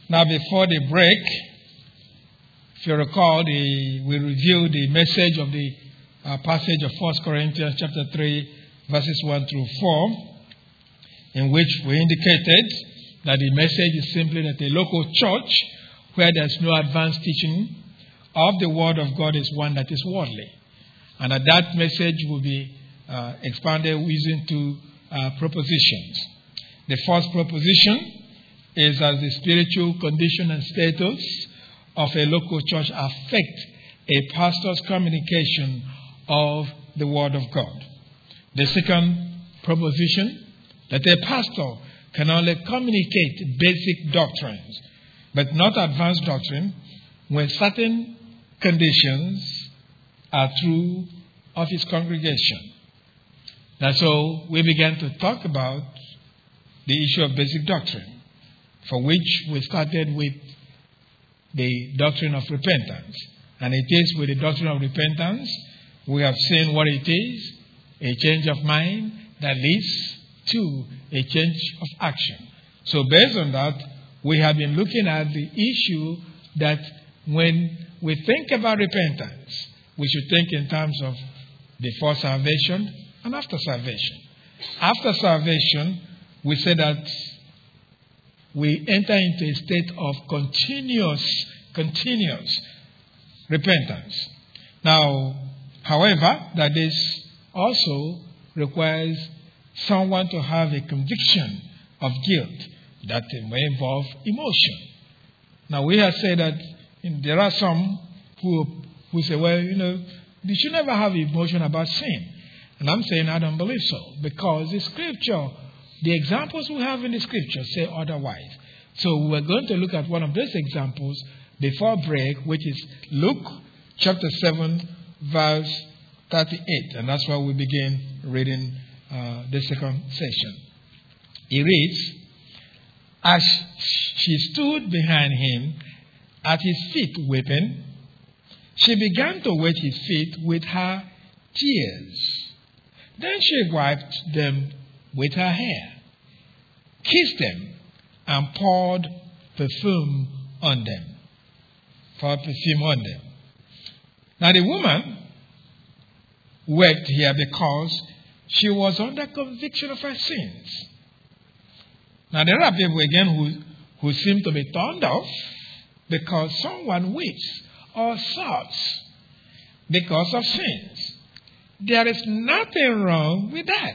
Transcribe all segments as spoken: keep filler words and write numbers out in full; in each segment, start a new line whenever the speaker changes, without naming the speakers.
Now, before the break, if you recall, the, we reviewed the message of the uh, passage of First Corinthians chapter three, verses one through four, in which we indicated that the message is simply that a local church where there's no advanced teaching of the Word of God is one that is worldly. And that that message will be uh, expanded using two uh, propositions. The first proposition is as the spiritual condition and status of a local church affect a pastor's communication of the Word of God. The second proposition, that a pastor can only communicate basic doctrines, but not advanced doctrine, when certain conditions are true of his congregation. And so we began to talk about the issue of basic doctrine, for which we started with the doctrine of repentance. And it is with the doctrine of repentance, we have seen what it is, a change of mind that leads to a change of action. So based on that, we have been looking at the issue that when we think about repentance, we should think in terms of before salvation and after salvation. After salvation, we say that we enter into a state of continuous, continuous repentance. Now, however, that this also requires someone to have a conviction of guilt that may involve emotion. Now, we have said that there are some who, who say, well, you know, you should never have emotion about sin. And I'm saying I don't believe so, because the scripture, the examples we have in the scripture say otherwise. So we're going to look at one of those examples before break, which is Luke chapter seven, verse thirty-eight. And that's where we begin reading uh, the second session. He reads, as she stood behind him at his feet weeping, she began to wet his feet with her tears. Then she wiped them with her hair, kissed them, and poured perfume on them. Poured perfume on them. Now the woman wept here because she was under conviction of her sins. Now there are people again who, who seem to be turned off because someone weeps or sobs because of sins. There is nothing wrong with that.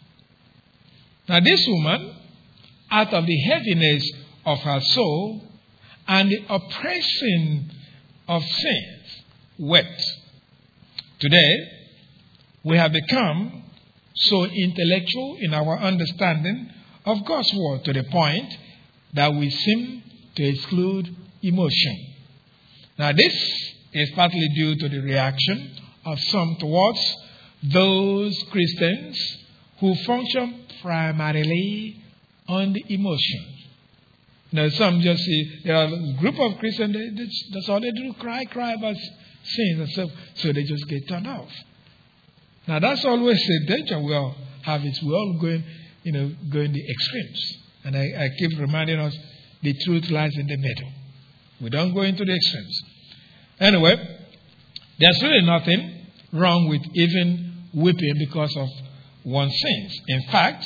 Now this woman, out of the heaviness of her soul and the oppressing of sins, wept. Today, we have become so intellectual in our understanding of God's word to the point that we seem to exclude emotion. Now this is partly due to the reaction of some towards those Christians who function primarily on the emotion. Now some just see, there are a group of Christians, they, they, that's all they do, cry, cry about sins and stuff, so they just get turned off. Now that's always a danger we all have, is we all going, you know, going the extremes. And I, I keep reminding us the truth lies in the middle. We don't go into the extremes. Anyway, there's really nothing wrong with even weeping because of one's sins. In fact,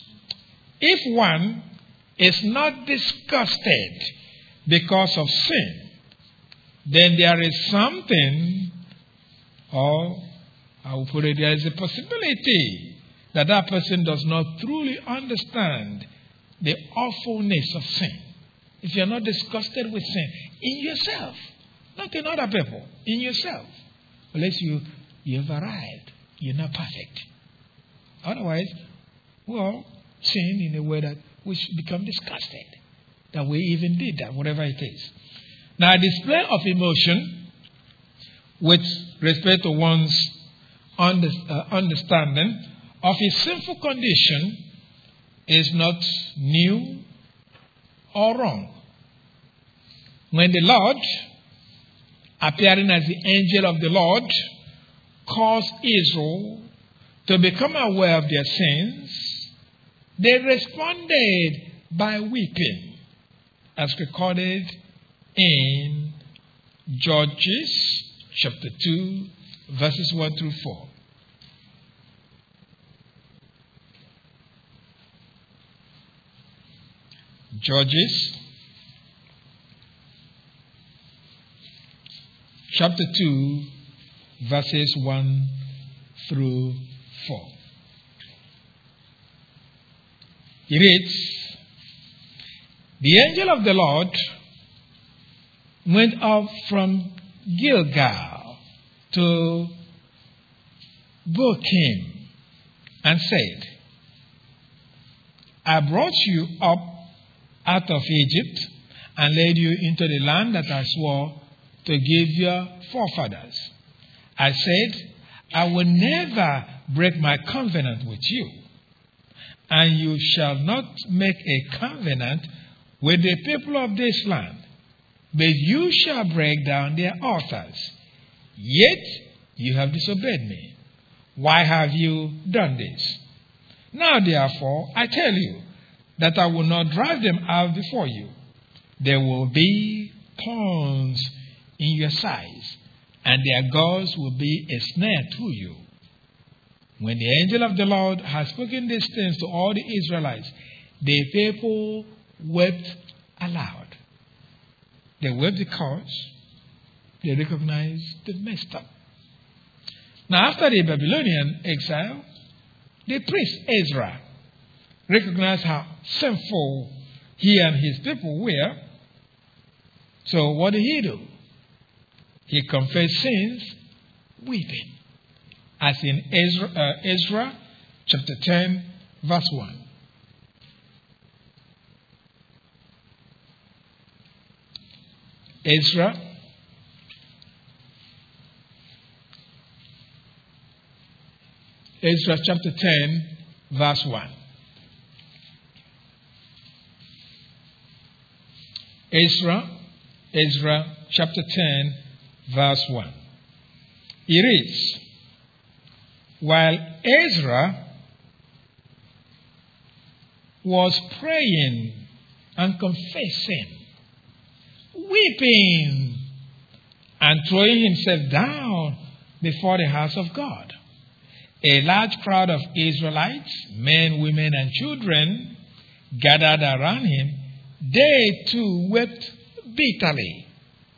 if one is not disgusted because of sin, then there is something, or I will put it, there is a possibility that that person does not truly understand the awfulness of sin. If you're not disgusted with sin in yourself, not in other people, in yourself, unless you, you've arrived, you're not perfect. Otherwise, well, sin in a way that we should become disgusted that we even did that, whatever it is. Now, a display of emotion with respect to one's under, uh, understanding of his sinful condition is not new or wrong. When the Lord, appearing as the angel of the Lord, caused Israel to become aware of their sins, they responded by weeping. as recorded in Judges chapter two, verses one through four. Judges chapter two, verses one through four. It reads, "The angel of the Lord went up from Gilgal to Bochim and said, I brought you up out of Egypt and led you into the land that I swore to give your forefathers. I said, I will never break my covenant with you, and you shall not make a covenant with the people of this land, but you shall break down their altars. Yet you have disobeyed me. Why have you done this? Now therefore I tell you that I will not drive them out before you. There will be thorns in your sides, and their gods will be a snare to you." When the angel of the Lord had spoken these things to all the Israelites, the people wept aloud. They wept because they recognized they messed up. Now, after the Babylonian exile, the priest Ezra recognized how sinful he and his people were. So what did he do? He confessed sins weeping, as in Ezra, uh, Ezra chapter ten, verse one. Ezra Ezra chapter ten, verse one. Ezra, Ezra chapter ten, verse one. It reads, "While Ezra was praying and confessing, weeping, and throwing himself down before the house of God, a large crowd of Israelites, men, women, and children, gathered around him. They too wept bitterly."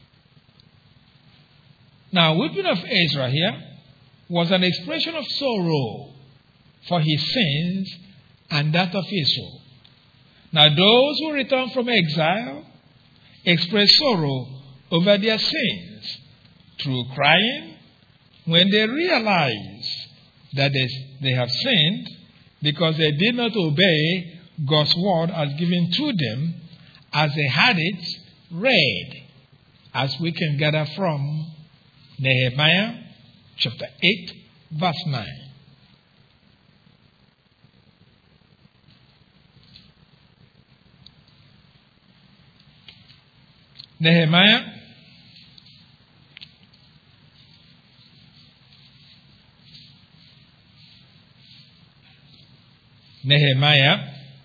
Now, weeping of Ezra here was an expression of sorrow for his sins and that of Israel. Now, those who return from exile express sorrow over their sins through crying when they realize that they, they have sinned because they did not obey God's word as given to them as they had it read, as we can gather from Nehemiah chapter eight, verse nine. Nehemiah Nehemiah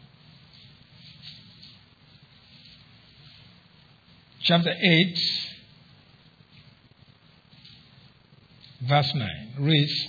chapter eight, verse nine reads,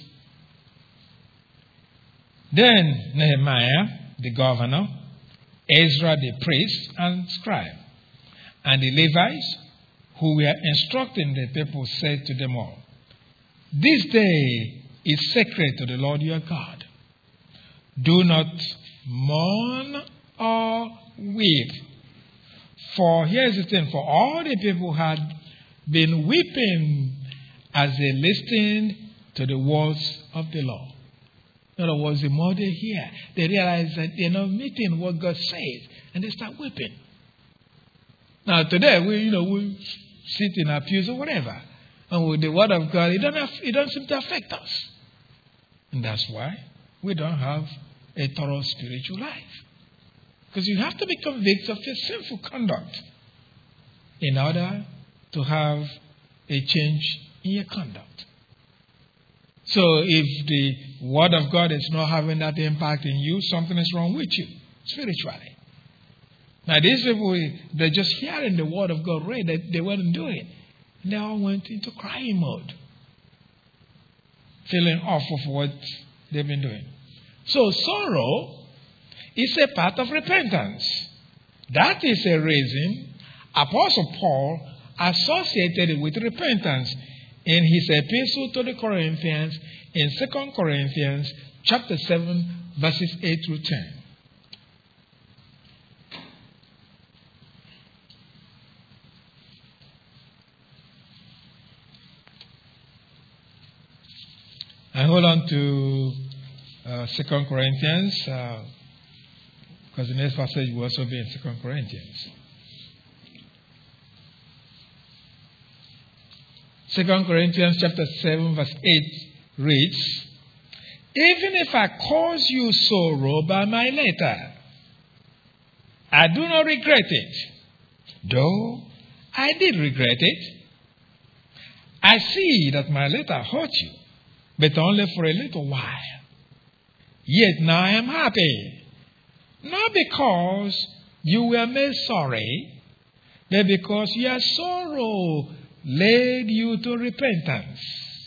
"Then Nehemiah the governor, Ezra the priest and scribe, and the Levites who were instructing the people said to them all, 'This day is sacred to the Lord your God. Do not mourn or weep.' For here's the thing, for all the people had been weeping as they listened to the words of the Lord. In other words, the more they hear, they realize that they're not meeting what God says, and they start weeping. Now today, we you know we sit in our pews or whatever, and with the word of God, it don't have, it doesn't seem to affect us, and that's why we don't have a thorough spiritual life. Because you have to be convicted of your sinful conduct in order to have a change in your conduct. So if the word of God is not having that impact in you, something is wrong with you spiritually. Now these people, they're just hearing the word of God read, that they weren't doing it. And they all went into crying mode, feeling awful for what they've been doing. So sorrow is a part of repentance. That is a reason Apostle Paul associated it with repentance in his epistle to the Corinthians in Second Corinthians chapter seven, verses eight through ten. And hold on to uh, Second Corinthians, uh, because the next passage will also be in Second Corinthians. Second Corinthians chapter seven, verse eight reads, "Even if I cause you sorrow by my letter, I do not regret it, though I did regret it. I see that my letter hurt you, but only for a little while. Yet now I am happy, not because you were made sorry, but because your sorrow led you to repentance.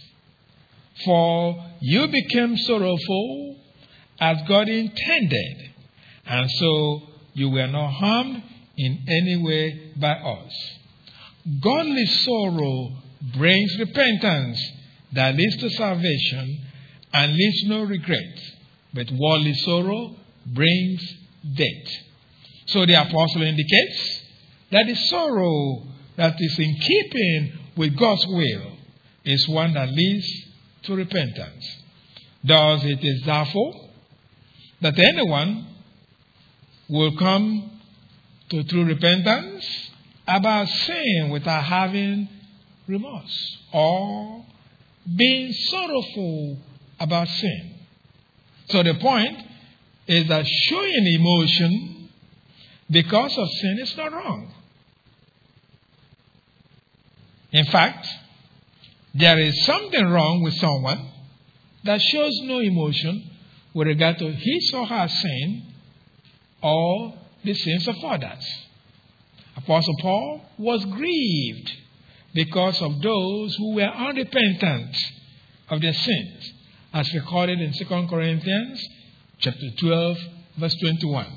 For you became sorrowful as God intended, and so you were not harmed in any way by us. Godly sorrow brings repentance that leads to salvation and leaves no regret. But worldly sorrow brings death." So the apostle indicates that the sorrow that is in keeping with God's will is one that leads to repentance. Thus it is therefore that anyone will come to true repentance about sin without having remorse or being sorrowful about sin. So the point is that showing emotion because of sin is not wrong. In fact, there is something wrong with someone that shows no emotion with regard to his or her sin or the sins of others. Apostle Paul was grieved because of those who were unrepentant of their sins, as recorded in Second Corinthians chapter twelve, verse twenty-one.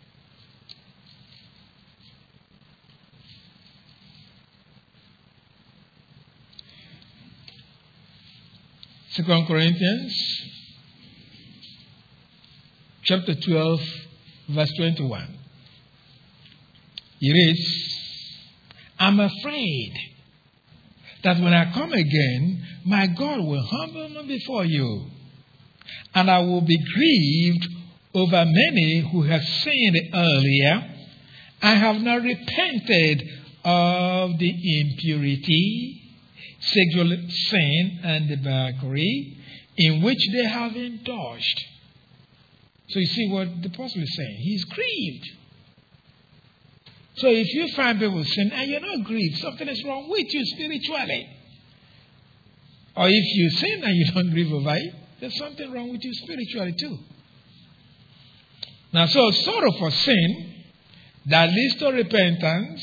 Second Corinthians chapter twelve, verse twenty-one. It reads, "I'm afraid that when I come again, my God will humble me before you, and I will be grieved over many who have sinned earlier and have not repented of the impurity, sexual sin, and debauchery in which they have indulged." So you see what the apostle is saying. He's grieved. So if you find people sin and you're not grieved, something is wrong with you spiritually. Or if you sin and you don't grieve over it, there's something wrong with you spiritually too. Now, so sorrow for sin that leads to repentance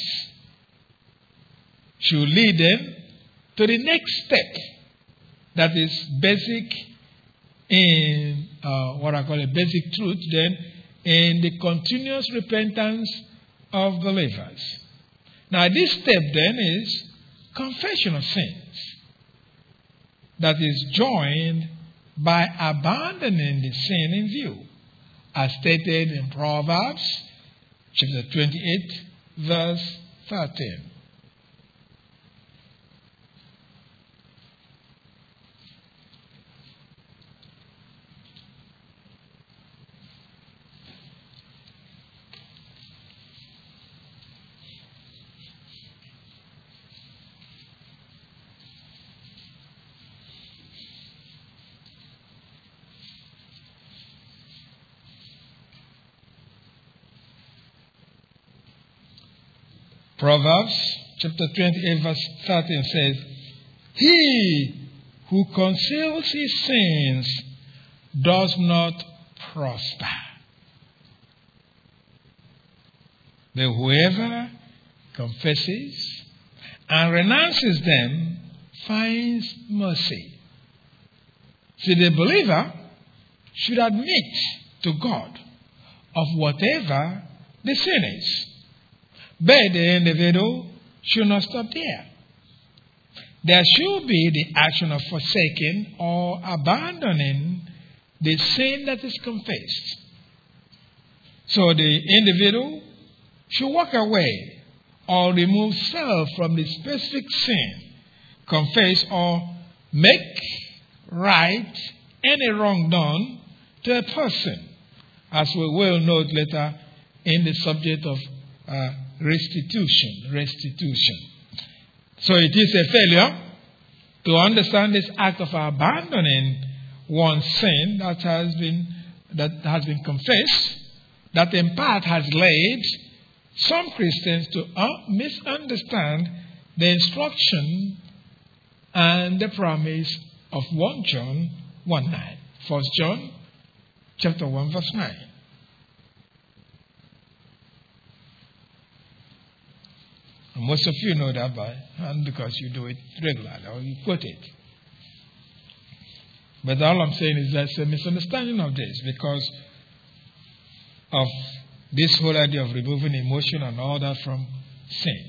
should lead them to the next step that is basic in uh, what I call a basic truth, then in the continuous repentance of believers. Now, this step then is confession of sins that is joined by abandoning the sin in view, as stated in Proverbs chapter twenty-eight, verse thirteen. Proverbs chapter twenty-eight, verse thirteen says, "He who conceals his sins does not prosper, But whoever confesses and renounces them finds mercy. See, the believer should admit to God of whatever the sin is. But the individual should not stop there. There should be the action of forsaking or abandoning the sin that is confessed. So the individual should walk away or remove self from the specific sin, confess or make right any wrong done to a person, as we will note later in the subject of uh, restitution. Restitution. So it is a failure to understand this act of abandoning one's sin that has been that has been confessed, that in part has led some Christians to uh, misunderstand the instruction and the promise of First John one nine. First John chapter one verse nine. And most of you know that by and because you do it regularly or you quote it. But all I'm saying is there's a misunderstanding of this because of this whole idea of removing emotion and all that from sin.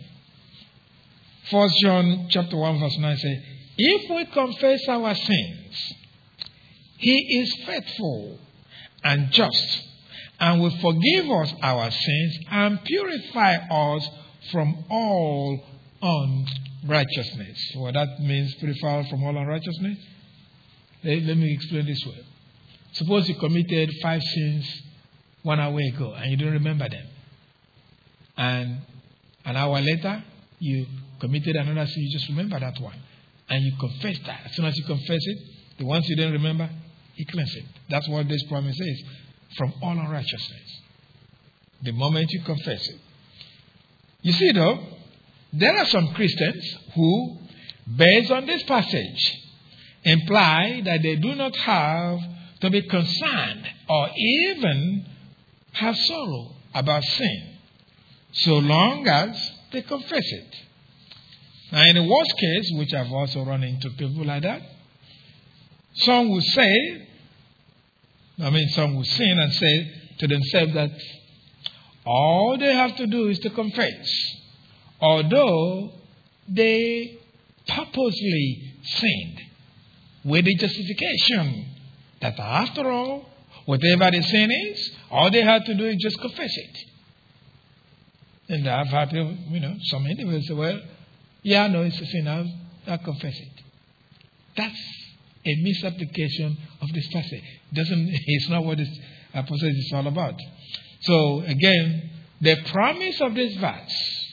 First John chapter one verse nine says, if we confess our sins, He is faithful and just and will forgive us our sins and purify us from all unrighteousness. What that means, purify us from all unrighteousness? Let, let me explain this way. Suppose you committed five sins one hour ago and you don't remember them. And an hour later, you committed another sin, you just remember that one. And you confess that. As soon as you confess it, the ones you didn't remember, He cleanses it. That's what this promise is. From all unrighteousness. The moment you confess it. You see though, there are some Christians who, based on this passage, imply that they do not have to be concerned or even have sorrow about sin, so long as they confess it. Now, in the worst case, which I've also run into people like that, some will say, I mean, some will sin and say to themselves that all they have to do is to confess, although they purposely sinned, with the justification that after all, whatever the sin is, all they have to do is just confess it. And I've had people, you know, some individuals say, well, yeah, no, it's a sin, I'll, I'll confess it. That's a misapplication of this passage. It doesn't, it's not what this passage is all about. So, again, the promise of this verse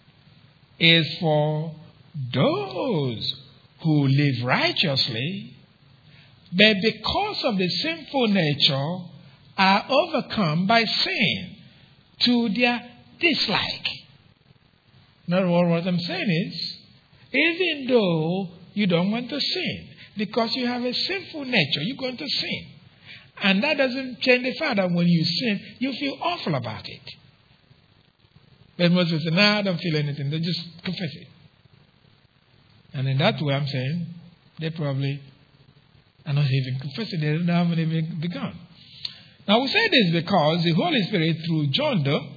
is for those who live righteously, but because of the sinful nature, are overcome by sin to their dislike. In other words, what I'm saying is, even though you don't want to sin, because you have a sinful nature, you're going to sin. And that doesn't change the fact that when you sin, you feel awful about it. But most people say, no, I don't feel anything. They just confess it. And in that way, I'm saying, they probably are not even confessing. They haven't even begun. Now, we say this because the Holy Spirit, through John, though,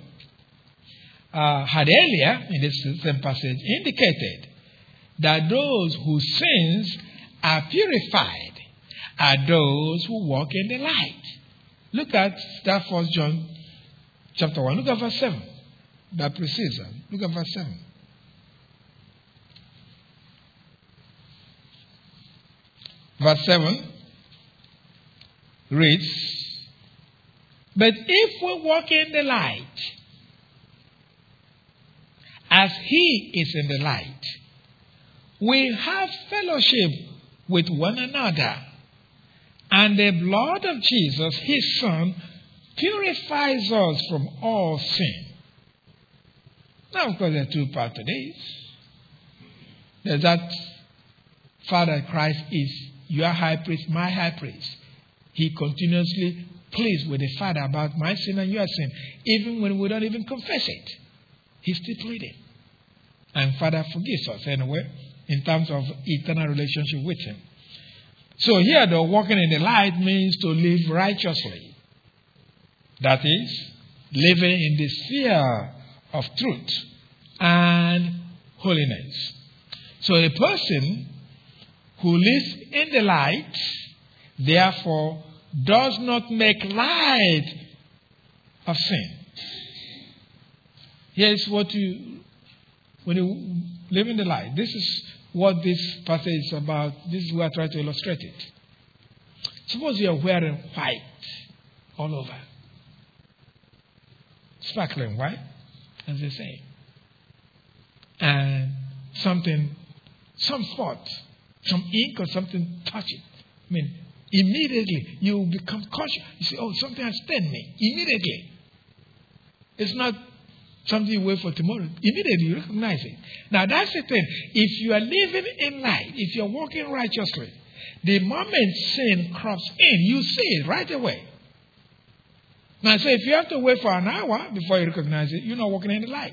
uh, had earlier, in this same passage, indicated that those whose sins are purified are those who walk in the light. Look at that First John chapter one. Look at verse seven. That precedes that. Look at verse seven. Verse seven reads, but if we walk in the light, as He is in the light, we have fellowship with one another. And the blood of Jesus, His Son, purifies us from all sin. Now, of course, there are two parts to this. There's that Father Christ is your high priest, my high priest. He continuously pleads with the Father about my sin and your sin, even when we don't even confess it. He's still pleading. And Father forgives us anyway in terms of eternal relationship with Him. So here, though, walking in the light means to live righteously. That is, living in the sphere of truth and holiness. So a person who lives in the light, therefore, does not make light of sin. Here's what you, when you live in the light, this is what this passage is about. This is where I try to illustrate it. Suppose you are wearing white all over. Sparkling white, as they say. And something, some spot, some ink or something touch it. I mean, immediately you become conscious. You say, oh, something has stained me. Immediately. It's not something you wait for tomorrow. Immediately you recognize it. Now that's the thing. If you are living in light, if you are walking righteously, the moment sin crops in, you see it right away. Now, so if you have to wait for an hour before you recognize it, you're not walking in the light.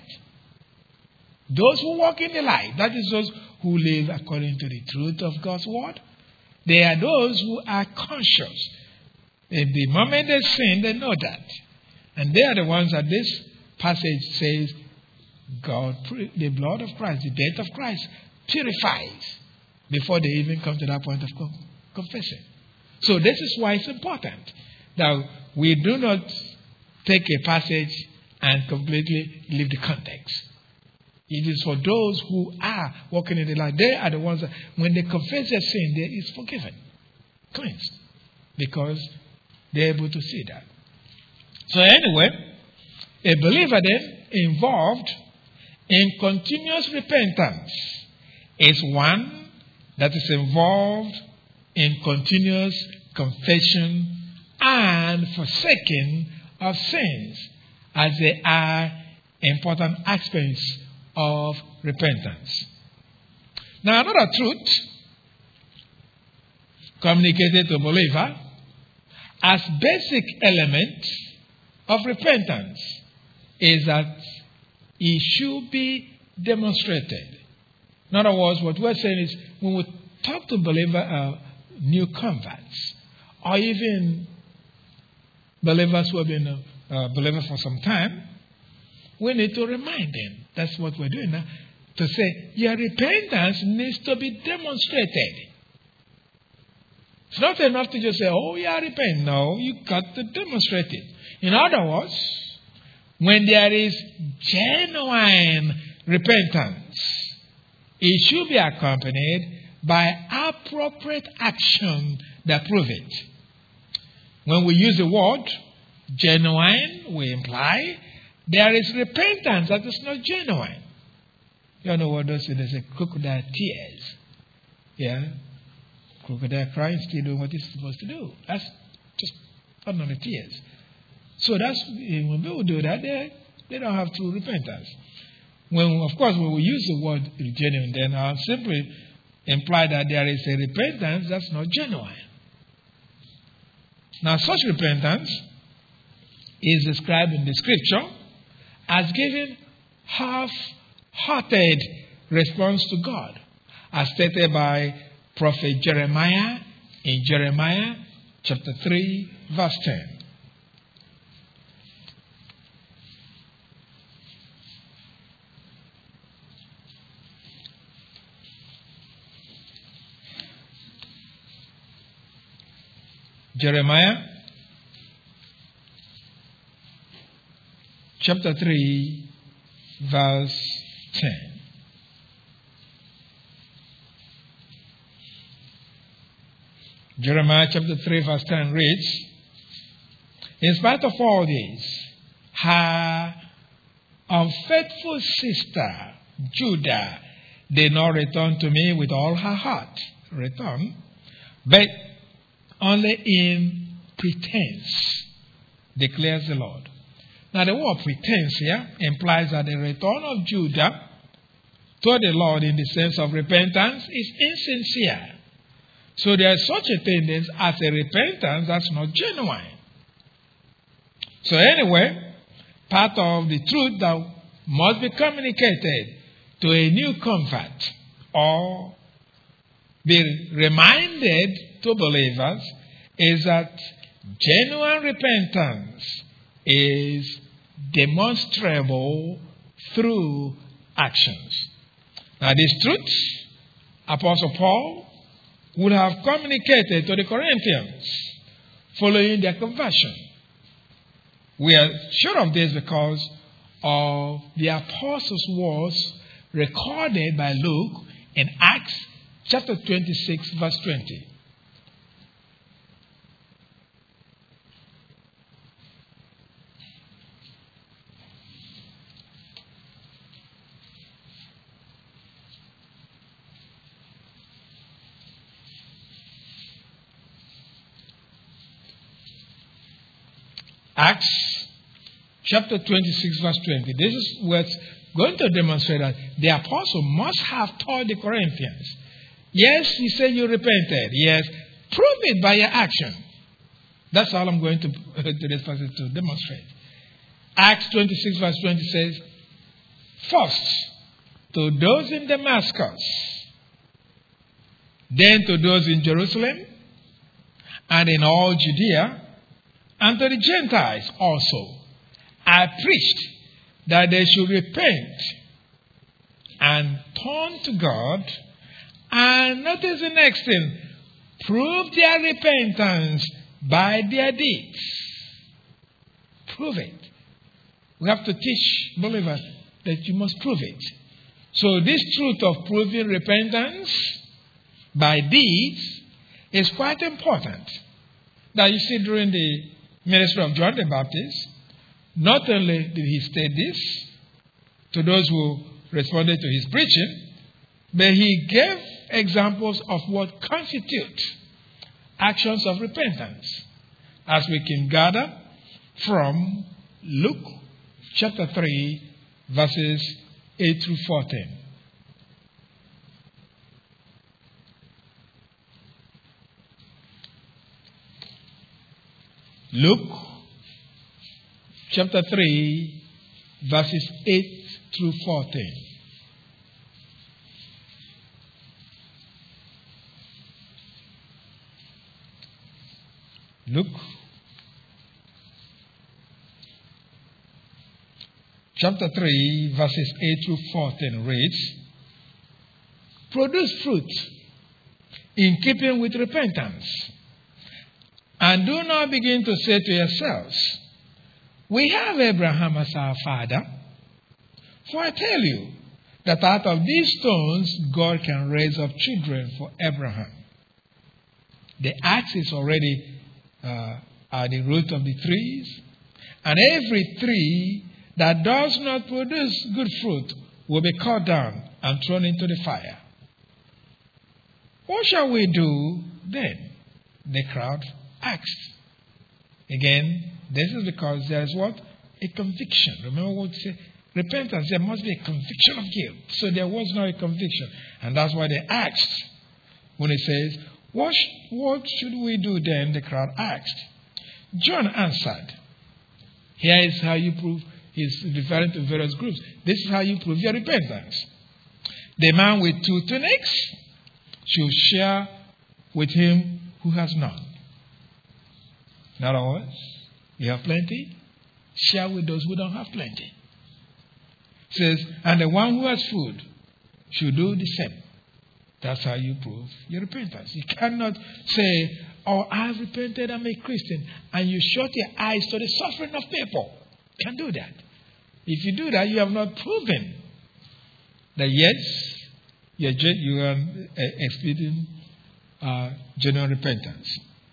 Those who walk in the light, that is those who live according to the truth of God's word. They are those who are conscious. At the moment they sin, they know that. And they are the ones that this passage says, God, the blood of Christ, the death of Christ purifies before they even come to that point of confessing. So this is why it's important that we do not take a passage and completely leave the context. It is for those who are walking in the light. They are the ones that when they confess their sin, they is forgiven, cleansed, because they're able to see that. So anyway, a believer then involved in continuous repentance is one that is involved in continuous confession and forsaking of sins, as they are important aspects of repentance. Now, another truth communicated to a believer as basic element of repentance is that it should be demonstrated. In other words, what we're saying is when we talk to believer, uh, new converts, or even believers who have been uh, uh, believers for some time, we need to remind them. That's what we're doing now. To say, your repentance needs to be demonstrated. It's not enough to just say, oh, yeah, repent. No, you got to demonstrate it. In other words, when there is genuine repentance, it should be accompanied by appropriate action that prove it. When we use the word genuine, we imply there is repentance that is not genuine. You know what those say? They say crocodile tears. Yeah? Crocodile crying, still doing what it's supposed to do. That's just ordinary tears. So that's, when people do that, they, they don't have true repentance. When, of course, when we use the word genuine, then I'll simply imply that there is a repentance that's not genuine. Now, such repentance is described in the scripture as giving half-hearted response to God, as stated by Prophet Jeremiah in Jeremiah chapter three, verse ten. Jeremiah chapter three, verse ten. Jeremiah chapter three, verse ten reads, in spite of all this, her unfaithful sister, Judah, did not return to me with all her heart. Return. But only in pretense, declares the Lord. Now, the word pretense here implies that the return of Judah to the Lord in the sense of repentance is insincere. So there is such a thing as a repentance that's not genuine. So anyway, part of the truth that must be communicated to a new convert or be reminded to believers is that genuine repentance is demonstrable through actions. Now, this truth, Apostle Paul would have communicated to the Corinthians following their conversion. We are sure of this because of the apostles' words recorded by Luke in Acts chapter twenty-six, verse twenty. Acts chapter twenty-six, verse twenty. This is what's going to demonstrate that the apostle must have told the Corinthians, yes, you say you repented. Yes, prove it by your action. That's all I'm going to, to this passage to demonstrate. Acts twenty-six, verse twenty says, first, to those in Damascus, then to those in Jerusalem, and in all Judea, and to the Gentiles also, I preached that they should repent and turn to God. And notice the next thing, prove their repentance by their deeds. Prove it. We have to teach believers that you must prove it. So this truth of proving repentance by deeds is quite important. Now you see, during the ministry of John the Baptist, not only did he state this to those who responded to his preaching, but he gave examples of what constitute actions of repentance, as we can gather from Luke chapter three, verses eight through fourteen. Luke chapter three, verses eight through fourteen. Luke chapter three, verses eight through fourteen reads, produce fruit in keeping with repentance. And do not begin to say to yourselves, we have Abraham as our father. For I tell you that out of these stones God can raise up children for Abraham. The axe is already uh, at the root of the trees, and every tree that does not produce good fruit will be cut down and thrown into the fire. What shall we do then? The crowd asked. Again, this is because there is what? A conviction. Remember what we say? Repentance, there must be a conviction of guilt. So there was no a conviction. And that's why they asked. When it says, what, sh- what should we do then? The crowd asked. John answered. Here is how you prove. He's referring to various groups. This is how you prove your repentance. The man with two tunics should share with him who has none. In other words, you have plenty, share with those who don't have plenty. It says, and the one who has food should do the same. That's how you prove your repentance. You cannot say, oh, I have repented, I'm a Christian, and you shut your eyes to the suffering of people. You can't do that. If you do that, you have not proven that yes, you're, you are experiencing uh, genuine repentance.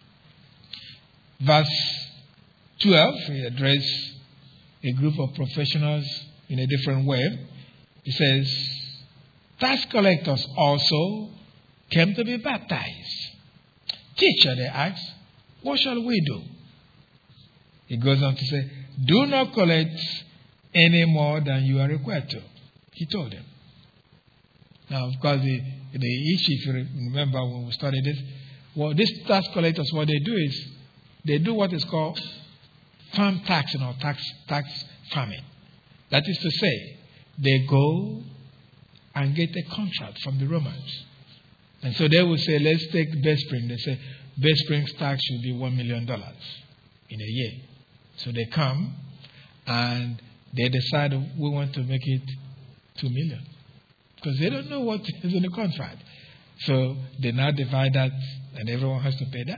Verse twelve, he addressed a group of professionals in a different way. He says, tax collectors also came to be baptized. Teacher, they asked, what shall we do? He goes on to say, do not collect any more than you are required to. He told them. Now, of course, the, the issue, if you remember when we studied this, well, these tax collectors, what they do is, they do what is called farm taxing or tax tax farming. That is to say, they go and get a contract from the Romans. And so they will say, let's take Bay Spring. They say, Bay Spring's tax should be one million dollars in a year. So they come and they decide we want to make it two million dollars. Because they don't know what is in the contract. So they now divide that and everyone has to pay that.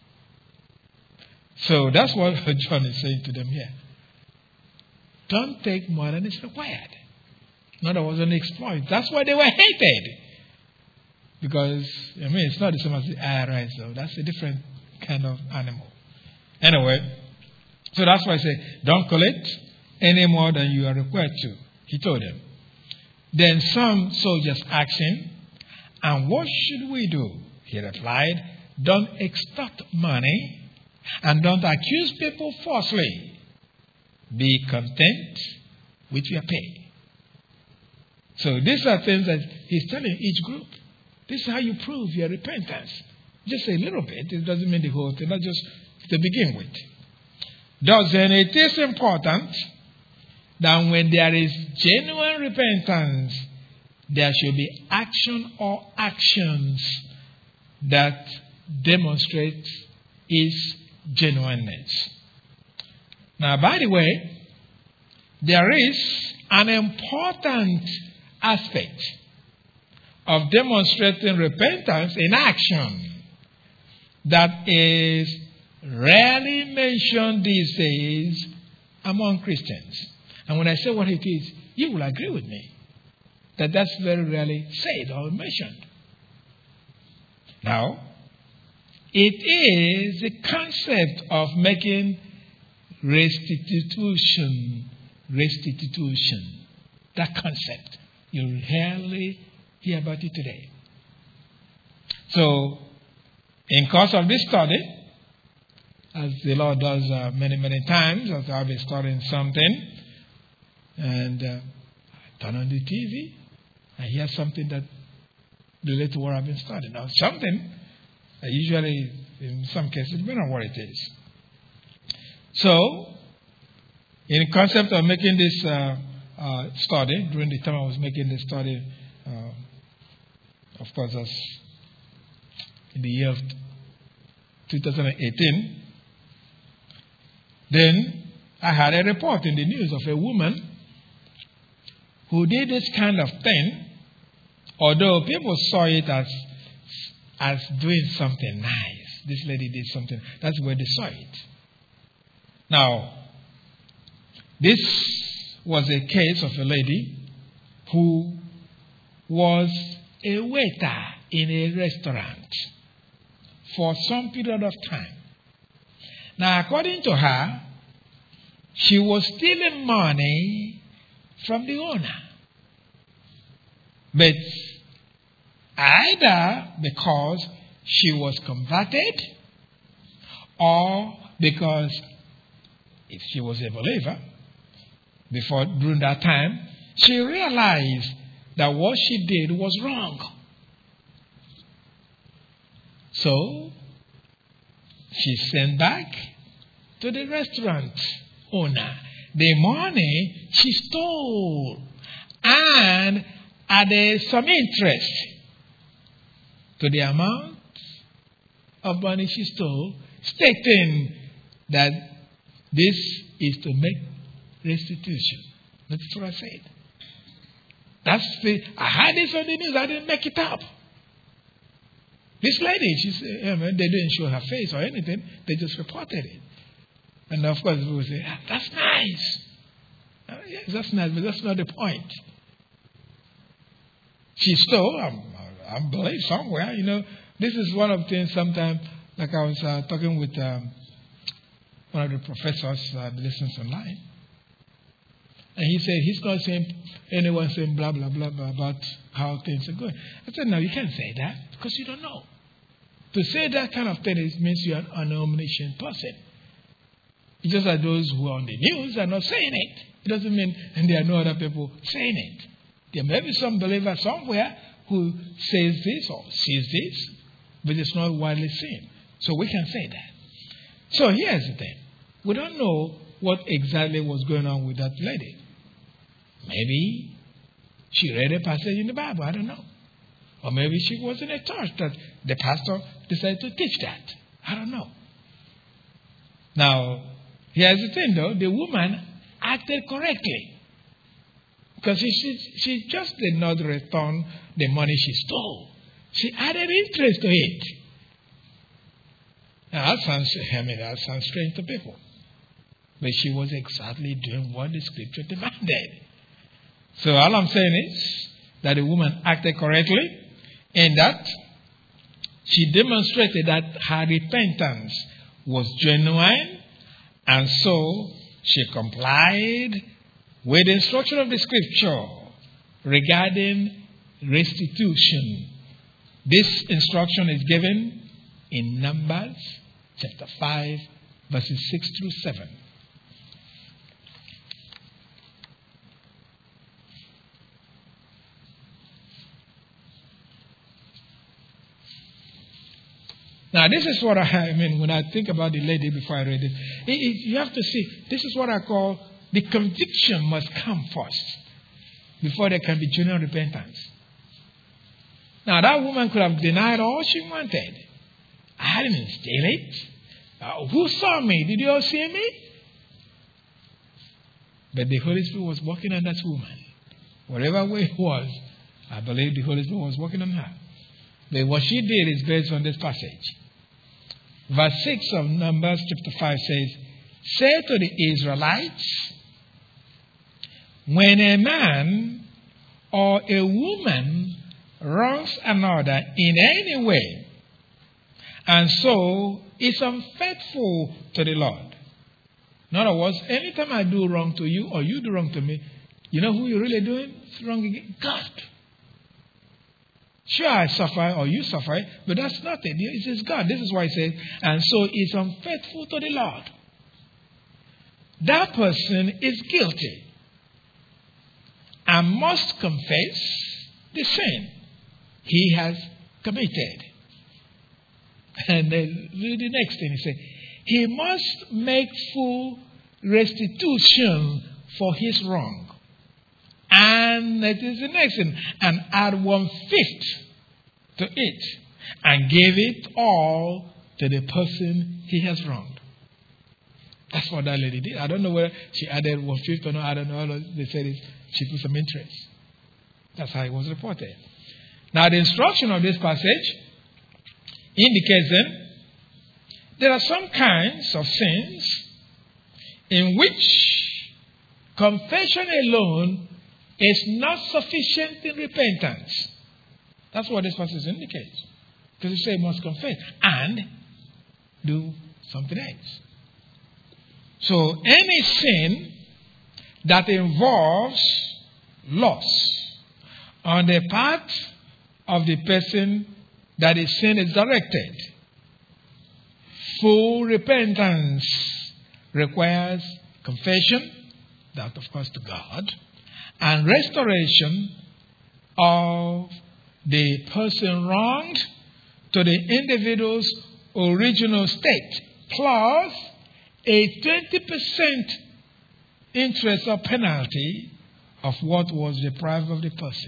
So that's what John is saying to them here. Don't take more than is required. In other words, an exploit. That's why they were hated. Because, I mean, it's not the same as the I R S, though. That's a different kind of animal. Anyway, so that's why I say, don't collect any more than you are required to, he told them. Then some soldiers asked him, and what should we do? He replied, don't extort money and don't accuse people falsely. Be content with your pay. So these are things that he's telling each group. This is how you prove your repentance. Just a little bit. It doesn't mean the whole thing. Not just to begin with. Thus then, it is important that when there is genuine repentance, there should be action or actions that demonstrate its genuineness. Now, by the way, there is an important aspect of demonstrating repentance in action that is rarely mentioned these days among Christians. And when I say what it is, you will agree with me that that's very rarely said or mentioned. Now, it is the concept of making restitution, restitution, that concept. You rarely hear about it today. So, in course of this study, as the Lord does uh, many, many times, as I'll be studying something, and uh, I turn on the T V, I hear something that relates to what I've been studying. Now, something, uh, usually, in some cases, depending on what it is. So, in the concept of making this uh, uh, study, during the time I was making this study, uh, of course, as in the year of two thousand eighteen, then I had a report in the news of a woman who did this kind of thing, although people saw it as as doing something nice. This lady did something. That's where they saw it. Now, this was a case of a lady who was a waiter in a restaurant for some period of time. Now, according to her, she was stealing money from the owner. But either because she was converted or because if she was a believer, before during that time, she realized that what she did was wrong. So, she sent back to the restaurant owner the money she stole and added some interest to the amount of money she stole, stating that this is to make restitution. That's what I said. That's the, I had this on the news, I didn't make it up. This lady, she said, yeah, man, they didn't show her face or anything, they just reported it. And of course, people say, ah, that's nice. Uh, yes, that's nice, but that's not the point. She stole, um, I believe, somewhere. You know, this is one of the things sometimes, like I was uh, talking with um, one of the professors uh, that listens online. And he said, he's not saying, anyone saying blah, blah, blah, blah about how things are going. I said, no, you can't say that because you don't know. To say that kind of thing is, means you're an omniscient person. It's just that those who are on the news are not saying it. It doesn't mean and there are no other people saying it. There may be some believer somewhere who says this or sees this, but it's not widely seen. So we can say that. So here's the thing. We don't know what exactly was going on with that lady. Maybe She read a passage in the Bible. I don't know. Or maybe she was in a church that the pastor decided to teach that. I don't know. Now, here's the thing though. The woman acted correctly. Because she, she, she just did not return the money she stole. She added interest to it. Now, that sounds, I mean, that sounds strange to people. But she was exactly doing what the scripture demanded. So all I'm saying is that the woman acted correctly in that she demonstrated that her repentance was genuine, and so she complied with the instruction of the scripture regarding restitution. This instruction is given in Numbers chapter five, verses six through seven. Now, this is what I, I mean when I think about the lady before I read it, it, it. You have to see, this is what I call the conviction must come first before there can be genuine repentance. Now, that woman could have denied all she wanted. I didn't steal it. Uh, who saw me? Did you all see me? But the Holy Spirit was working on that woman. Whatever way it was, I believe the Holy Spirit was working on her. But what she did is based on this passage. Verse six of Numbers chapter five says, "Say to the Israelites, when a man or a woman wrongs another in any way, and so is unfaithful to the Lord." In other words, anytime I do wrong to you or you do wrong to me, you know who you're really doing? It's wrong against God. Sure, I suffer or you suffer, but that's not it. It says God. This is why it says, and so is unfaithful to the Lord. That person is guilty and must confess the sin he has committed. And then read the next thing. He said, he must make full restitution for his wrong. And that is the next thing. And add one fifth to it. And give it all to the person he has wronged. That's what that lady did. I don't know whether she added one fifth or not. I don't know. All they said is she put some interest. That's how it was reported. Now the instruction of this passage indicates then there are some kinds of sins in which confession alone is not sufficient in repentance. That's what this passage indicates. Because it says you must confess and do something else. So any sin that involves loss on the part of the person that the sin is directed, full repentance requires confession, that of course to God, and restoration of the person wronged to the individual's original state, plus a twenty percent interest or penalty of what was deprived of the person.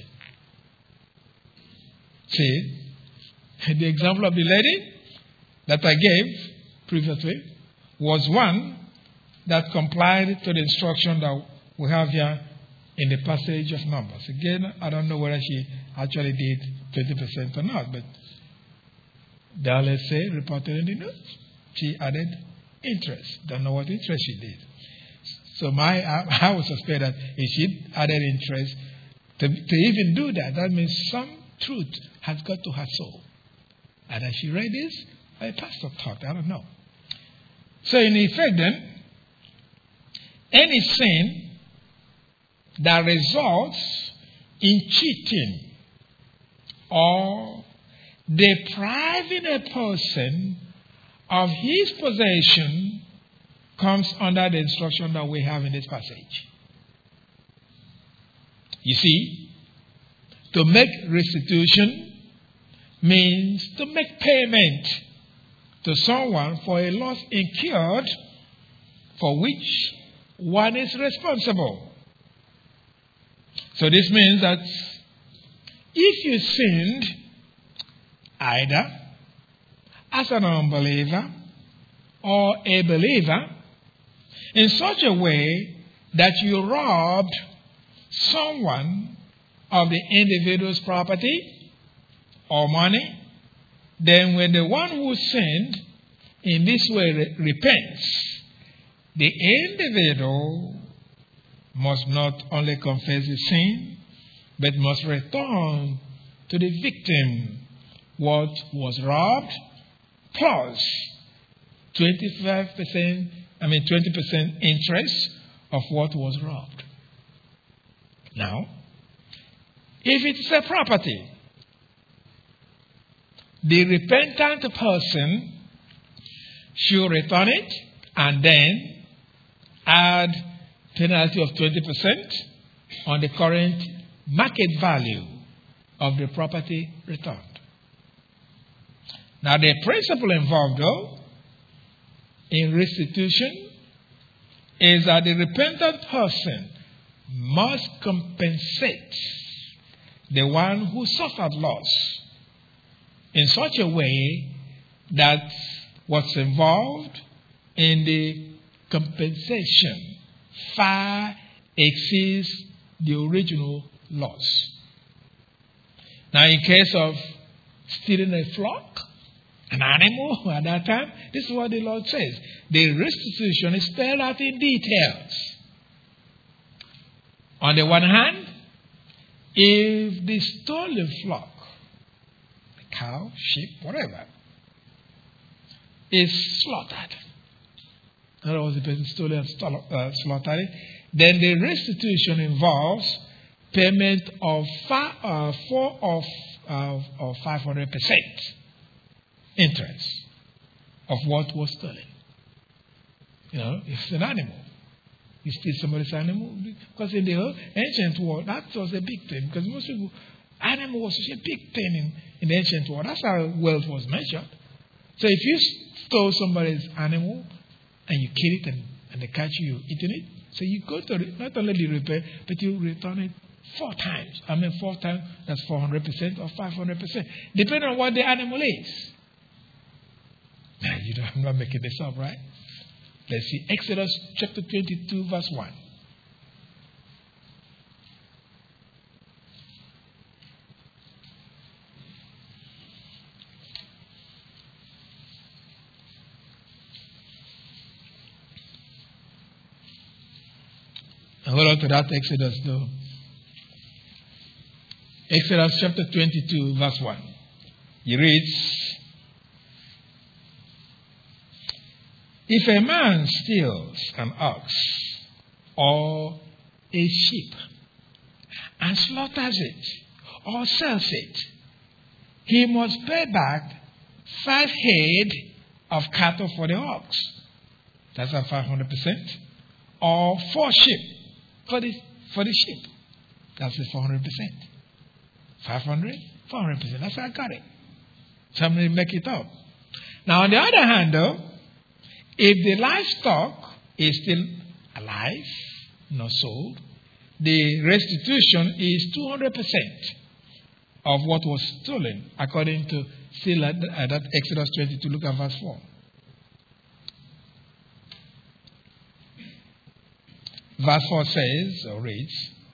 See, the example of the lady that I gave previously was one that complied to the instruction that we have here in the passage of Numbers. Again, I don't know whether she actually did twenty percent or not, but there, let's say, reported in the news. She added interest. Don't know what interest she did. So my, I, I would suspect that if she added interest, to, to even do that, that means some truth has got to her soul. And as she read this, a pastor taught, I don't know. So in effect then, any sin that results in cheating or depriving a person of his possession comes under the instruction that we have in this passage. You see, to make restitution means to make payment to someone for a loss incurred for which one is responsible. So this means that if you sinned either as an unbeliever or a believer in such a way that you robbed someone of the individual's property or money, then when the one who sinned in this way re- repents, the individual must not only confess his sin, but must return to the victim what was robbed, plus twenty-five percent, I mean twenty percent interest of what was robbed. Now, if it is a property, the repentant person should return it and then add penalty of twenty percent on the current market value of the property returned. Now, the principle involved, though, in restitution is that the repentant person must compensate the one who suffered loss in such a way that what's involved in the compensation far exceeds the original loss. Now, in case of stealing a flock, an animal at that time, this is what the Lord says. The restitution is spelled out in details. On the one hand, if the stolen flock, a cow, sheep, whatever, is slaughtered, in other words, the person stole and uh, slaughtered it, then the restitution involves payment of five, uh, four of, uh, of five hundred percent interest of what was stolen. You know, it's an animal. You steal somebody's animal, because in the ancient world, that was a big thing. Because most people, animal was such a big thing in, in the ancient world. That's how wealth was measured. So if you stole somebody's animal and you kill it and, and they catch you eating it, so you go to re- not only the repair, but you return it four times. I mean, four times, that's four hundred percent or five hundred percent, depending on what the animal is. Now, you know, I'm not making this up, right? Let's see, Exodus chapter twenty-two, verse one. Hold on to that Exodus, though. Exodus chapter twenty-two, verse one. He reads, if a man steals an ox or a sheep and slaughters it or sells it, he must pay back five head of cattle for the ox. That's a five hundred percent. Or four sheep for the, for the sheep. That's a four hundred percent. five hundred, four hundred percent. That's how I got it. Somebody make it up. Now, on the other hand, though, if the livestock is still alive, not sold, the restitution is two hundred percent of what was stolen, according to still at that Exodus twenty-two. Look at verse four. Verse four says, or reads,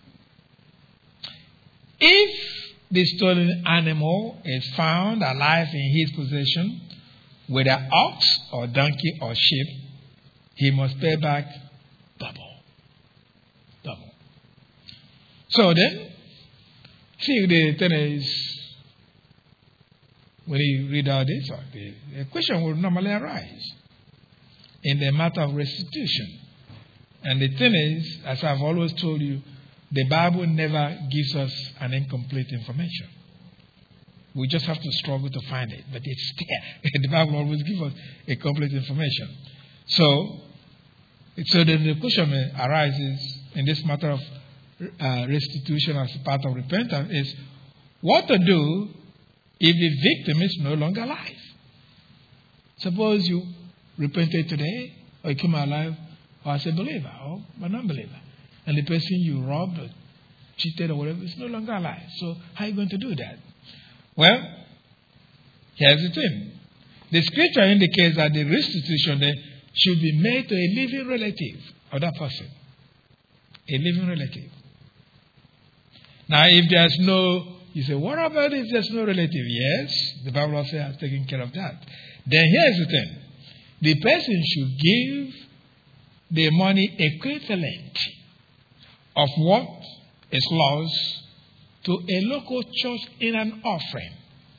if the stolen animal is found alive in his possession, whether ox or donkey or sheep, he must pay back double. Double. So then, see, the thing is, when you read all this, the, the question will normally arise in the matter of restitution. And the thing is, as I've always told you, the Bible never gives us an incomplete information. We just have to struggle to find it. But it's there. The Bible always gives us a complete information. So, so then the question arises in this matter of uh, restitution as part of repentance is what to do if the victim is no longer alive. Suppose you repented today, or you came alive, or as a believer, or a non-believer, and the person you robbed or cheated or whatever, is no longer alive. So how are you going to do that? Well, here's the thing. The scripture indicates that the restitution then should be made to a living relative of that person. A living relative. Now, if there's no, you say, what about if there's no relative? Yes, the Bible also has taken care of that. Then here's the thing. The person should give the money equivalent of what is lost to a local church in an offering.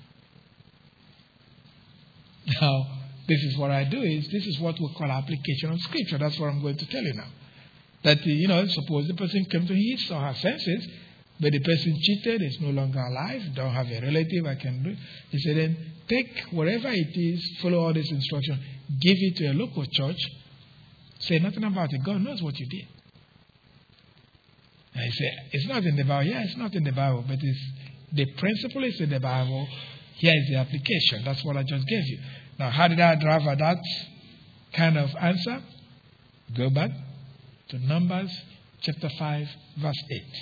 Now, this is what I do is, this is what we call application of scripture. That's what I'm going to tell you now. That, you know, suppose the person came to his or her senses, but the person cheated, is no longer alive, don't have a relative I can do. He said, then take whatever it is, follow all this instruction, give it to a local church, say nothing about it. God knows what you did. And he said, it's not in the Bible. Yeah, it's not in the Bible, but it's, the principle is in the Bible. Here is the application. That's what I just gave you. Now, how did I drive at that kind of answer? Go back to Numbers chapter five, verse eight.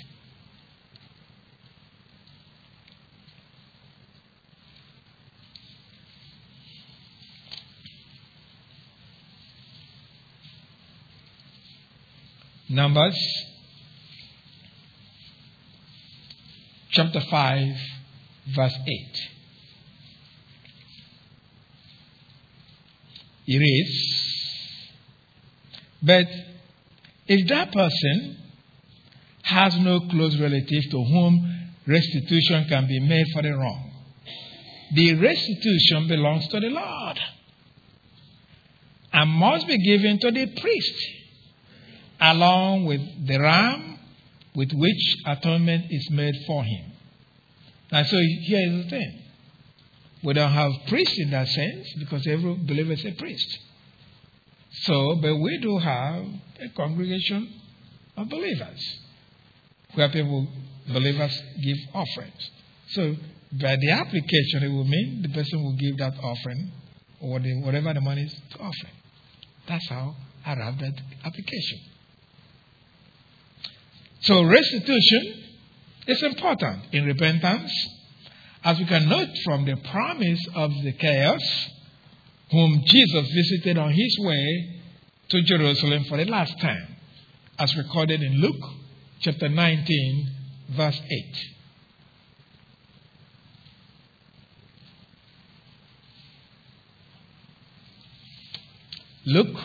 Numbers chapter five, verse eight. It reads, but if that person has no close relative to whom restitution can be made for the wrong, the restitution belongs to the Lord and must be given to the priest, along with the ram with which atonement is made for him. And so here is the thing. We don't have priests in that sense because every believer is a priest. So, but we do have a congregation of believers where people, believers, give offerings. So, by the application, it will mean the person will give that offering or the, whatever the money is to offering. That's how I have that application. So restitution is important in repentance, as we can note from the promise of Zacchaeus, whom Jesus visited on his way to Jerusalem for the last time, as recorded in Luke chapter nineteen, verse eight. Luke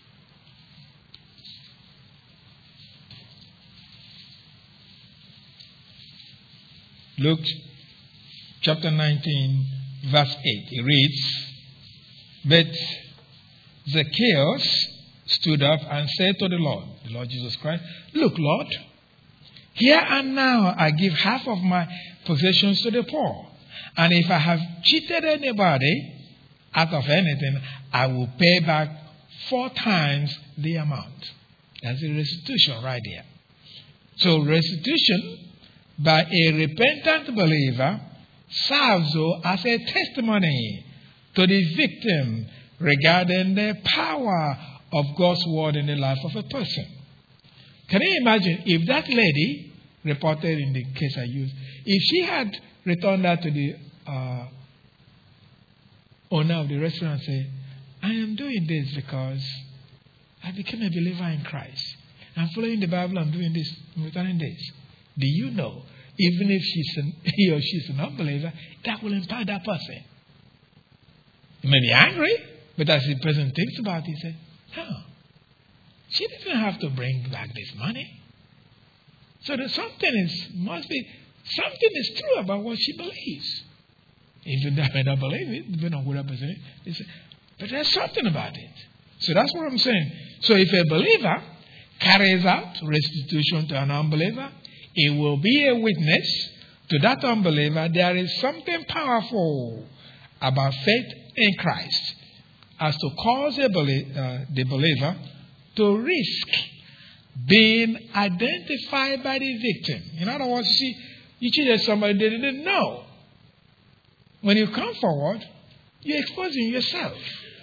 Luke chapter nineteen, verse eight. It reads, but Zacchaeus stood up and said to the Lord, the Lord Jesus Christ, look, Lord, here and now I give half of my possessions to the poor. And if I have cheated anybody out of anything, I will pay back four times the amount. That's the restitution right there. So restitution by a repentant believer serves as a testimony to the victim regarding the power of God's word in the life of a person. Can you imagine if that lady, reported in the case I used, if she had returned that to the uh, owner of the restaurant and said, I am doing this because I became a believer in Christ. I'm following the Bible, I'm doing this, I'm returning this. Do you know, even if she's an, he or she's an unbeliever, that will impact that person. He may be angry, but as the person thinks about it, he says, oh, she didn't have to bring back this money. So there's something is, must be, something is true about what she believes. Even though I may not believe it, depending on what that person is. But there's something about it. So that's what I'm saying. So if a believer carries out restitution to an unbeliever, it will be a witness to that unbeliever there is something powerful about faith in Christ as to cause a belie- uh, the believer to risk being identified by the victim. In other words, you see, you cheated somebody they didn't know. When you come forward, you're exposing yourself.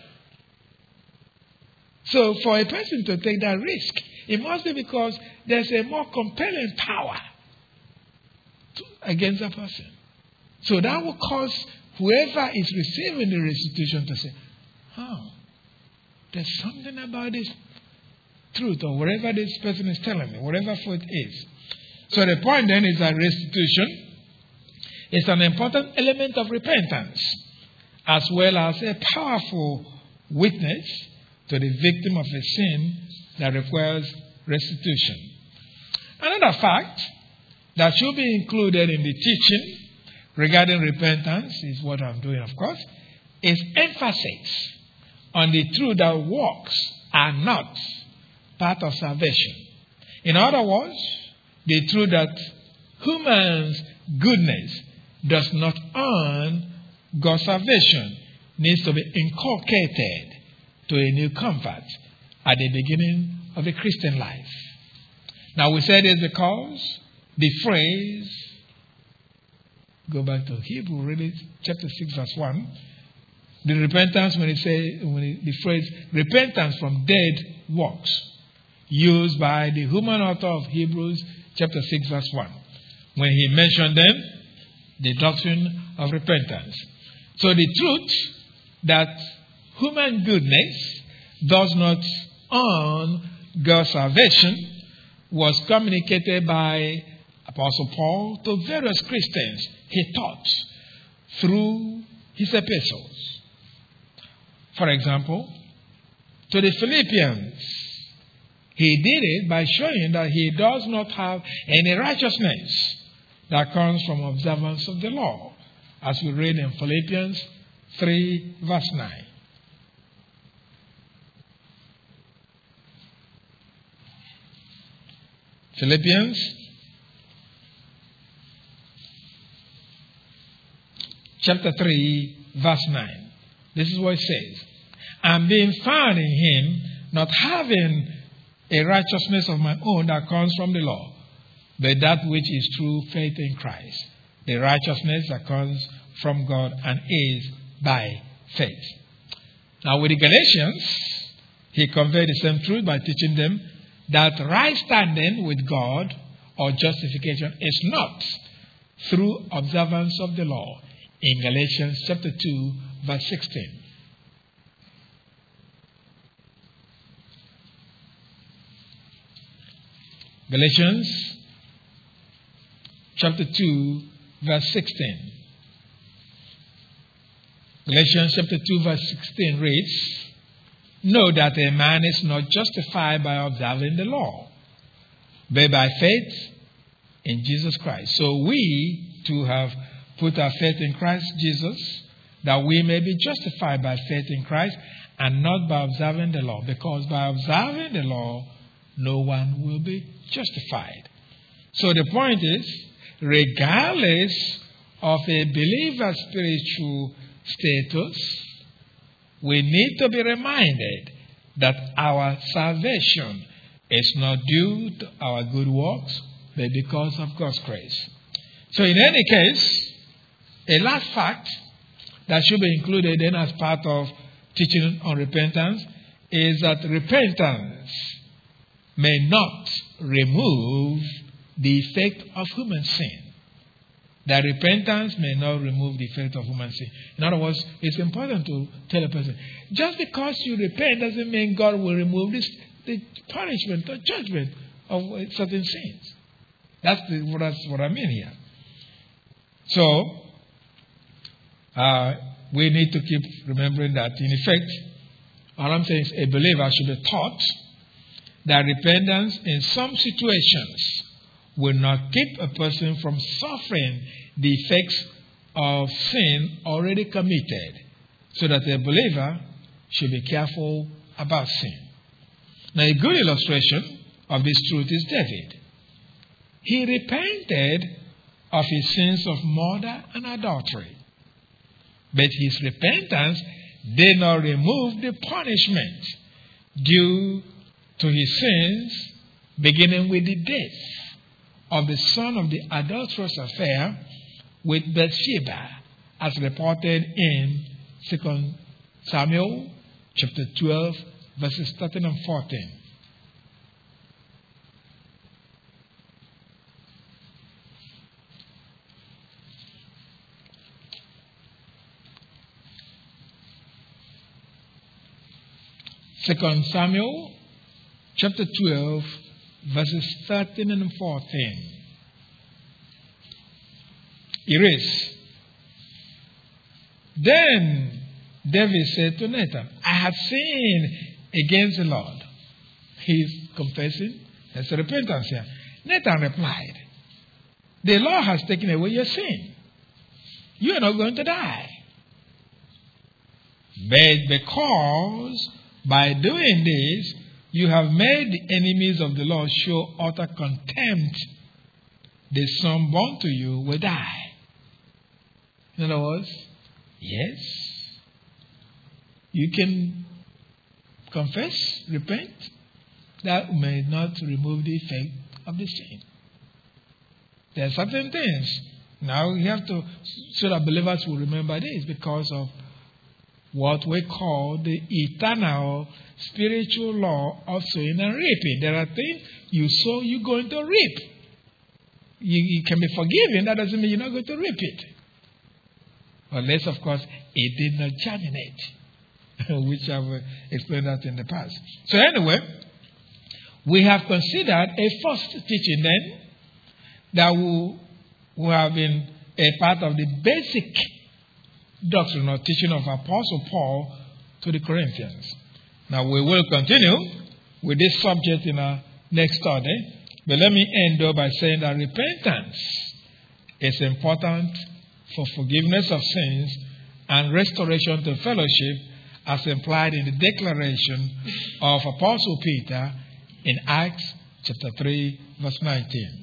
So for a person to take that risk, it must be because there's a more compelling power against a person. So that will cause whoever is receiving the restitution to say, oh, there's something about this truth or whatever this person is telling me, whatever faith is. So the point then is that restitution is an important element of repentance, as well as a powerful witness to the victim of a sin that requires restitution. Another fact that should be included in the teaching regarding repentance is what I'm doing, of course, is emphasis on the truth that works are not part of salvation. In other words, the truth that human's goodness does not earn God's salvation needs to be inculcated to a new convert at the beginning of the Christian life. Now we say this because the phrase, go back to Hebrew, really, chapter six, verse one. The repentance, when it say, when it, the phrase repentance from dead works, used by the human author of Hebrews, chapter six, verse one. When he mentioned them, the doctrine of repentance. So the truth that human goodness does not earn God's salvation was communicated by Apostle Paul to various Christians he taught through his epistles. For example, to the Philippians, he did it by showing that he does not have any righteousness that comes from observance of the law, as we read in Philippians three, verse nine. Philippians chapter three, verse nine. This is what it says. And being found in him, not having a righteousness of my own that comes from the law, but that which is through faith in Christ, the righteousness that comes from God and is by faith. Now with the Galatians, he conveyed the same truth by teaching them that right standing with God or justification is not through observance of the law, in Galatians chapter two, verse sixteen. Galatians chapter two, verse sixteen. Galatians chapter two, verse sixteen reads, know that a man is not justified by observing the law, but by faith in Jesus Christ. So we too have put our faith in Christ Jesus, that we may be justified by faith in Christ and not by observing the law, because by observing the law, no one will be justified. So the point is, regardless of a believer's spiritual status, we need to be reminded that our salvation is not due to our good works, but because of God's grace. So in any case, a last fact that should be included in as part of teaching on repentance is that repentance may not remove the effect of human sin. That repentance may not remove the effect of human sin. In other words, it's important to tell a person, just because you repent doesn't mean God will remove this, the punishment or judgment of certain sins. That's, the, that's what I mean here. So, uh, we need to keep remembering that, in effect, all I'm saying is a believer should be taught that repentance in some situations will not keep a person from suffering the effects of sin already committed, so that a believer should be careful about sin. Now, a good illustration of this truth is David. He repented of his sins of murder and adultery, but his repentance did not remove the punishment due to his sins, beginning with the death of the son of the adulterous affair with Bathsheba, as reported in Second Samuel chapter twelve, verses thirteen and fourteen. Second Samuel chapter twelve, verses thirteen and fourteen. It reads, Then David said to Nathan, I have sinned against the Lord. He's confessing. There's a repentance here. Nathan replied, The Lord has taken away your sin. You are not going to die. But because by doing this, you have made the enemies of the Lord show utter contempt, the son born to you will die. In other words, yes, you can confess, repent. That may not remove the effect of the sin. There are certain things. Now we have to, so that believers will remember this, because of what we call the eternal spiritual law of sowing and reaping. There are things you sow, you're going to reap. You, you can be forgiven, that doesn't mean you're not going to reap it. Unless, of course, it did not germinate, which I've explained that in the past. So anyway, we have considered a first teaching then that will, will have been a part of the basic doctrine or teaching of Apostle Paul to the Corinthians. Now we will continue with this subject in our next study, but let me end though by saying that repentance is important for forgiveness of sins and restoration to fellowship, as implied in the declaration of Apostle Peter in Acts chapter three, verse nineteen.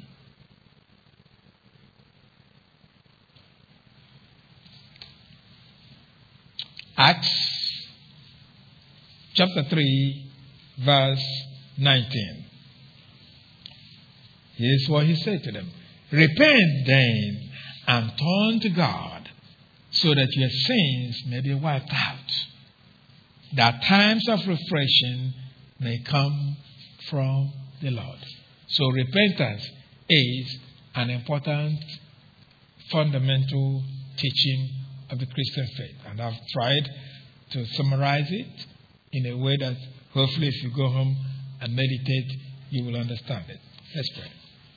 Acts chapter three, verse nineteen. Here's what he said to them. Repent then and turn to God, so that your sins may be wiped out, that times of refreshing may come from the Lord. So repentance is an important fundamental teaching of the Christian faith. And I've tried to summarize it in a way that hopefully if you go home and meditate, you will understand it. Let's pray.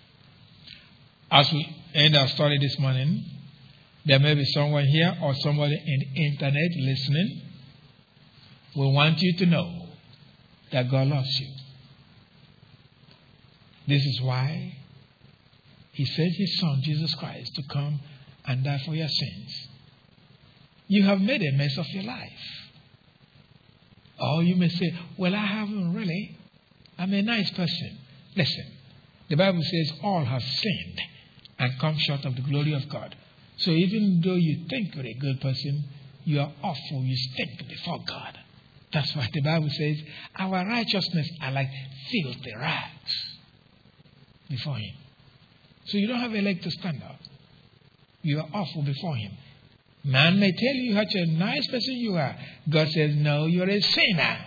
As we end our study this morning, there may be someone here or somebody in the internet listening. We want you to know that God loves you. This is why He sent His Son, Jesus Christ, to come and die for your sins. You have made a mess of your life. Or you may say, well, I haven't really. I'm a nice person. Listen, the Bible says all have sinned and come short of the glory of God. So even though you think you're a good person, you are awful. You stink before God. That's why the Bible says our righteousness are like filthy rags before Him. So you don't have a leg to stand up. You are awful before Him. Man may tell you such a nice person you are. God says, no, you're a sinner.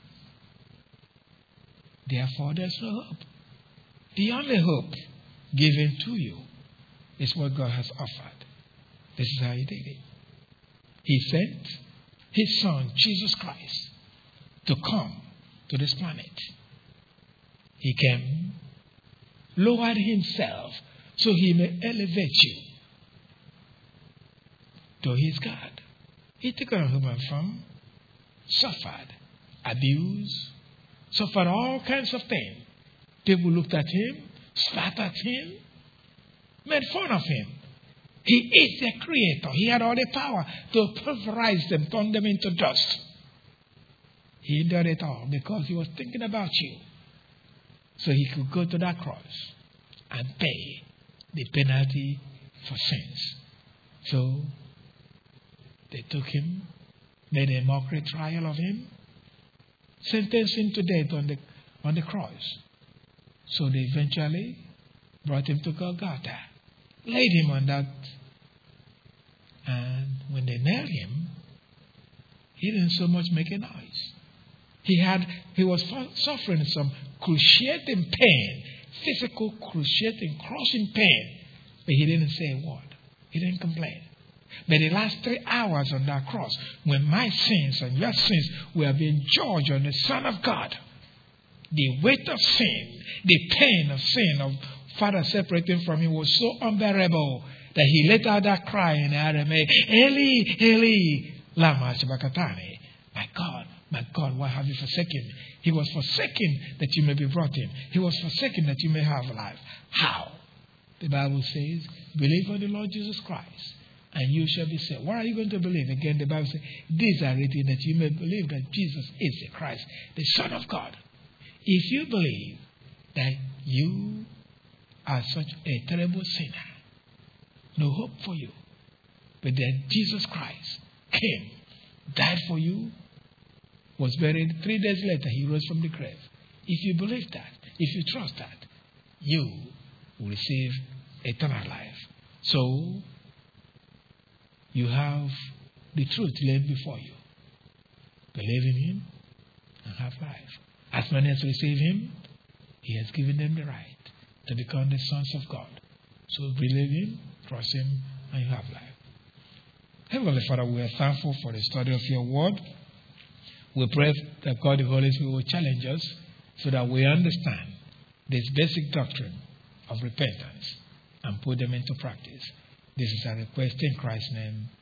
Therefore, there's no hope. The only hope given to you is what God has offered. This is how He did it. He sent His Son, Jesus Christ, to come to this planet. He came, lowered Himself so He may elevate you to His God. He took on human form, suffered, abused, suffered all kinds of things. People looked at Him, spat at Him, made fun of Him. He is the Creator. He had all the power to pulverize them, turn them into dust. He did it all because He was thinking about you. So He could go to that cross and pay the penalty for sins. So they took Him, made a mockery trial of Him, sentenced Him to death on the, on the cross. So they eventually brought Him to Golgotha, laid Him on that, and when they nailed Him, He didn't so much make a noise. He had, he was suffering some cruciating pain, physical cruciating, crushing pain, but He didn't say a word. He didn't complain. But the last three hours on that cross, when my sins and your sins were being judged on the Son of God, the weight of sin, the pain of sin, of Father separating from him was so unbearable that he let out that cry in Aramaic, Eli, Eli, lama sabachthani. My God, my God, why have you forsaken me? He was forsaken that you may be brought in. He was forsaken that you may have life. How? The Bible says, believe on the Lord Jesus Christ, and you shall be saved. What are you going to believe? Again, the Bible says, these are written that you may believe that Jesus is the Christ, the Son of God. If you believe that you are such a terrible sinner, no hope for you, but that Jesus Christ came, died for you, was buried, three days later he rose from the grave. If you believe that, if you trust that, you will receive eternal life. So, you have the truth laid before you. Believe in him and have life. As many as receive him, he has given them the right to become the sons of God. So believe him, trust him, and you have life. Heavenly Father, we are thankful for the study of your word. We pray that God the Holy Spirit will challenge us so that we understand this basic doctrine of repentance and put them into practice. This is our request in Christ's name.